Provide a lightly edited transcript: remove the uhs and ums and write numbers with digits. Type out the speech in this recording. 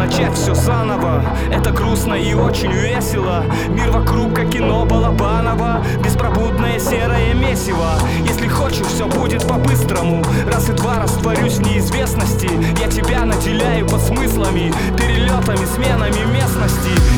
начать все заново. Это грустно и очень весело. Мир вокруг, как кино Балабанова, беспробудное серое месиво. Если хочешь, все будет по-быстрому. Раз и два растворюсь в неизвестности. Я тебя наделяю под смыслами, перелетами, сменами местности.